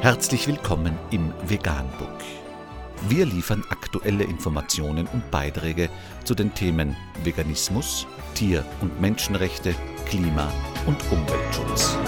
Herzlich willkommen im Veganbook. Wir liefern aktuelle Informationen und Beiträge zu den Themen Veganismus, Tier- und Menschenrechte, Klima- und Umweltschutz.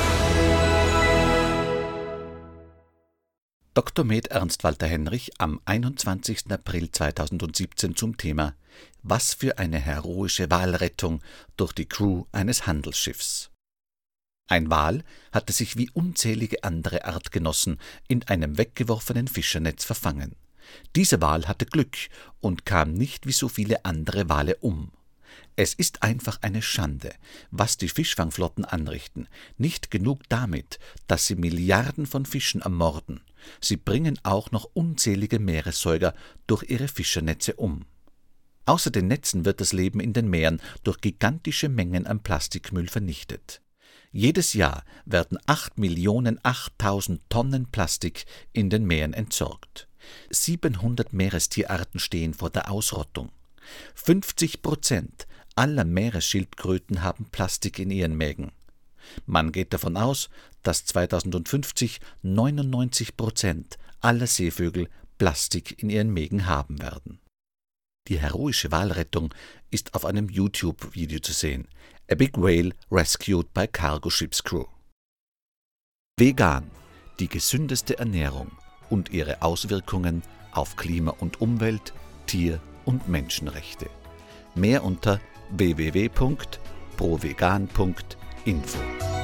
Dr. Med. Ernst Walter Henrich am 21. April 2017 zum Thema »Was für eine heroische Walrettung durch die Crew eines Handelsschiffs«. Ein Wal hatte sich wie unzählige andere Artgenossen in einem weggeworfenen Fischernetz verfangen. Dieser Wal hatte Glück und kam nicht wie so viele andere Wale um. Es ist einfach eine Schande, was die Fischfangflotten anrichten. Nicht genug damit, dass sie Milliarden von Fischen ermorden. Sie bringen auch noch unzählige Meeressäuger durch ihre Fischernetze um. Außer den Netzen wird das Leben in den Meeren durch gigantische Mengen an Plastikmüll vernichtet. Jedes Jahr werden 8.008.000 Tonnen Plastik in den Meeren entsorgt. 700 Meerestierarten stehen vor der Ausrottung. 50% aller Meeresschildkröten haben Plastik in ihren Mägen. Man geht davon aus, dass 2050 99% aller Seevögel Plastik in ihren Mägen haben werden. Die heroische Walrettung ist auf einem YouTube-Video zu sehen. A Big Whale Rescued by Cargo Ships Crew. Vegan, die gesündeste Ernährung und ihre Auswirkungen auf Klima und Umwelt, Tier- und Menschenrechte. Mehr unter www.provegan.info.